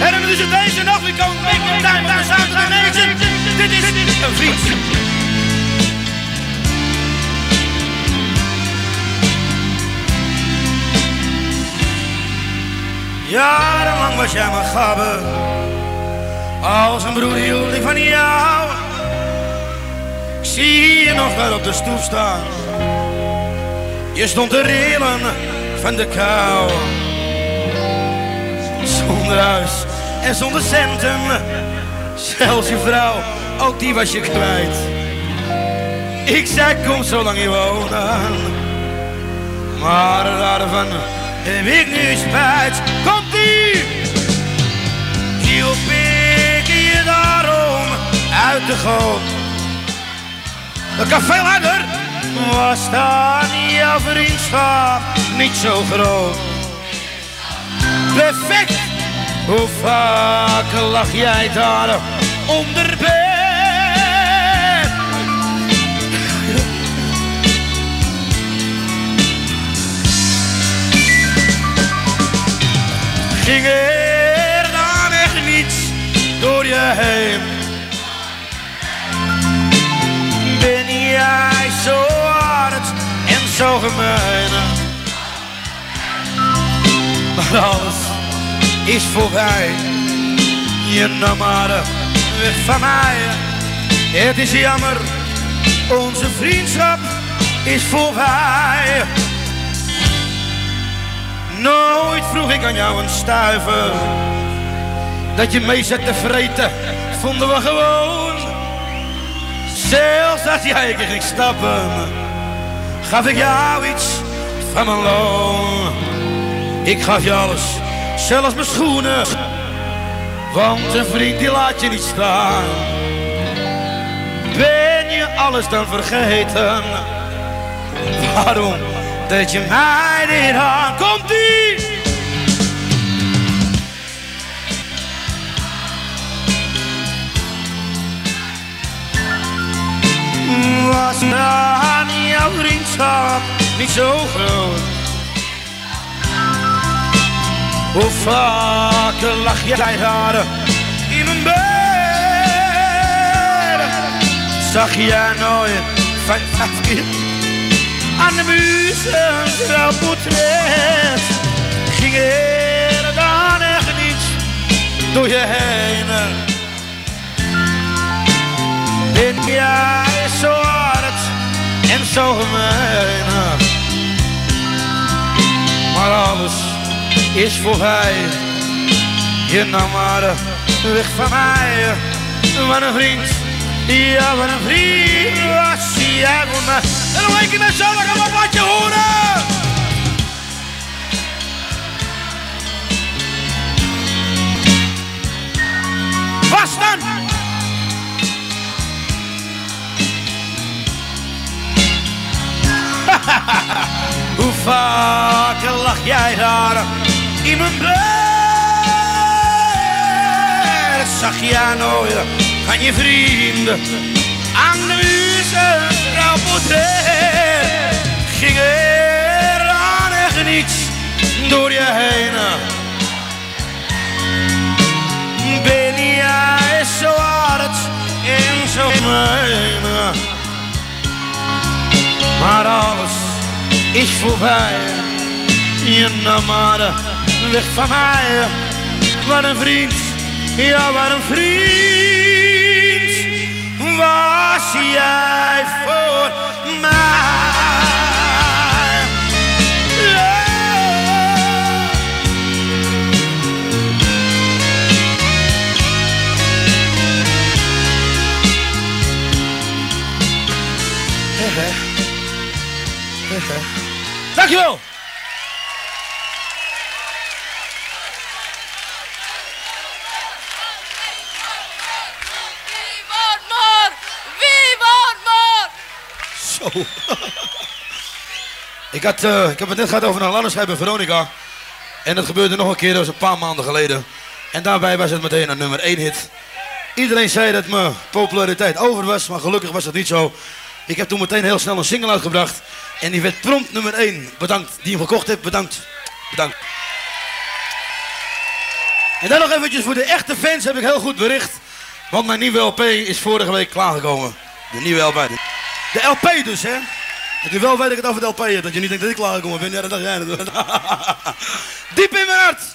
En dan is het deze nacht weer komen. Make your time on the Saturday Nation. Dit is een vriend. Jarenlang was jij mijn gabber. Als een broer hield ik van jou. Ik zie je nog wel op de stoep staan. Je stond te rillen van de kou. Zonder huis en zonder centen. Zelfs je vrouw, ook die was je kwijt. Ik zei kom zolang je wonen. Maar daarvan heb ik nu spijt. Komt-ie! Hielp ik je daarom uit de goot. Dat kan veel harder. Was dan jouw vriendschap niet zo groot? Perfect! Hoe vaak lag jij daar onder bed? Ging er dan echt niets door je heen? Ben jij zo hard en zo gemeen? Maar alles is voorbij. Je nam maar weg van mij. Het is jammer, onze vriendschap is voorbij. Nooit vroeg ik aan jou een stuiver. Dat je mee zat te vreten, vonden we gewoon. Zelfs als jij een keer ging stappen, gaf ik jou iets van mijn loon. Ik gaf je alles, zelfs mijn schoenen. Want een vriend die laat je niet staan. Ben je alles dan vergeten? Waarom deed je mij dit aan? Komt-ie! Was dan jouw vriendschap niet zo groot? Hoe vaak lag jij daar in mijn bed? Zag jij nooit van afkeer aan de muur een trouwportret? Ging er dan echt niets door je heen? Ben jij zo hard en zo gemeen? Maar alles is voorbij. Je nam maar weg van mij. Wat een vriend, ja wat een vriend was jij voor mij. En nog een keer met zo, dan gaan we wat je horen. Was dan? Hoe vaak lag jij daar in mijn bed? Zag jij nooit van je vrienden aan de muur zijn trouwportret? Ging er dan echt niets door je heen? Ben jij zo hard en zo gemeen? Maar alles is voorbij. Je nam maar weg van mij. Wat een vriend, ja wat een vriend was jij voor mij. Dankjewel! Wie wordt mor? Zo. Ik heb het net gehad over een landenschijf bij Veronica. En dat gebeurde nog een keer, dat was een paar maanden geleden. En daarbij was het meteen een nummer 1 hit. Iedereen zei dat mijn populariteit over was, maar gelukkig was dat niet zo. Ik heb toen meteen heel snel een single uitgebracht. En die werd prompt nummer 1. Bedankt die hem gekocht heeft, bedankt. Bedankt. En dan nog eventjes voor de echte fans heb ik heel goed bericht. Want mijn nieuwe LP is vorige week klaargekomen. De nieuwe LP. De LP dus, hè. Dat je wel weet dat ik het over de LP heb. Dat je niet denkt dat ik klaargekomen ben. Ja, dat dacht jij natuurlijk. Diep in mijn hart.